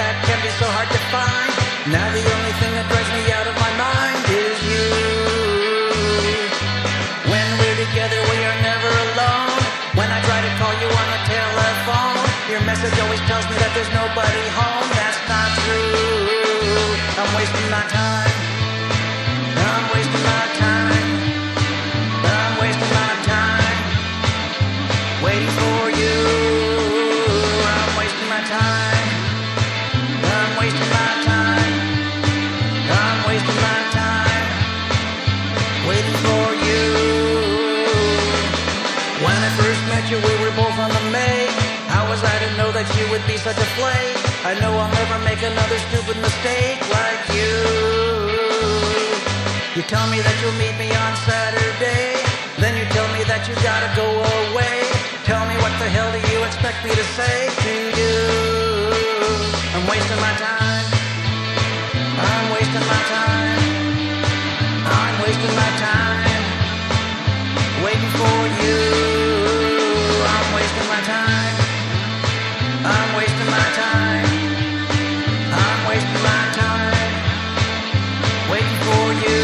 that can be so hard to find. Now the only thing that drives me out of my mind is you. When we're together we are never alone. When I try to call you on the telephone, your message always tells me that there's nobody home. That's not true. I'm wasting my time. I'm wasting my time. I'm wasting my time waiting for you. I'm wasting my time. I'm wasting my time. I'm wasting my time waiting for you. When I first met you, we were both on the make. How was I to know that you would be such a flake? I know I'll never make another stupid mistake like you. You tell me that you'll meet me on Saturday, then you tell me that you gotta go away. Tell me what the hell do you expect me to say to you? I'm wasting my time. I'm wasting my time. I'm wasting my time waiting for you. I'm wasting my time. I'm wasting my time. I'm wasting my time waiting for you.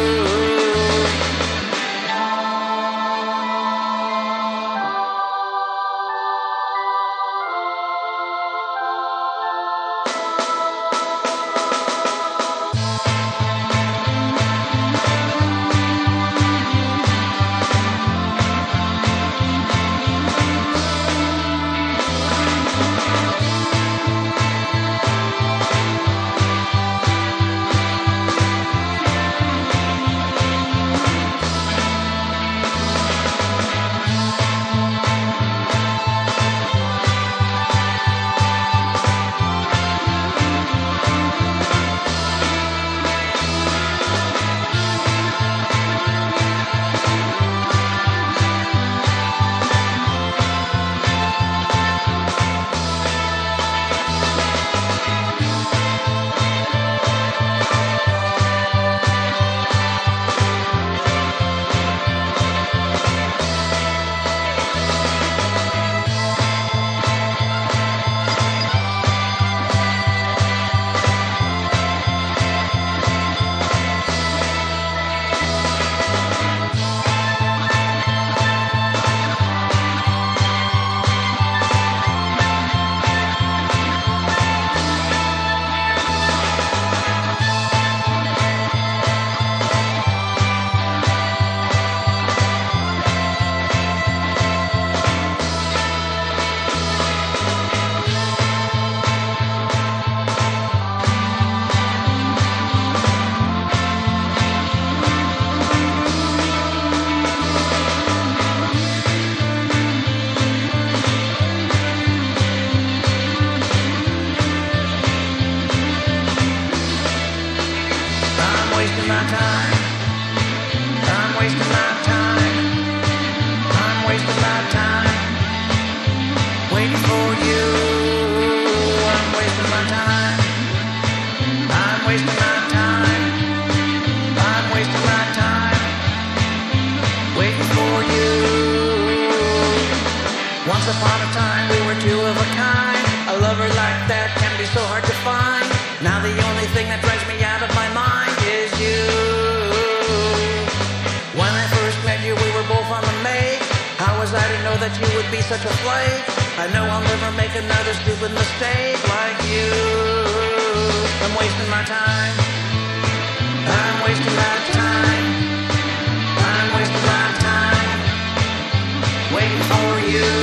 Wasting my time. I'm wasting my time. I'm wasting my time waiting for you. I'm wasting my time. I'm wasting my time. I'm wasting my time waiting for you. Once upon a time we were two of a kind. A lover like that can be so hard to find. Now the only thing that drives me out of my mind is you. When I first met you, we were both on the make. How was I to know that you would be such a flake? I know I'll never make another stupid mistake like you. I'm wasting my time. I'm wasting my time. I'm wasting my time waiting for you.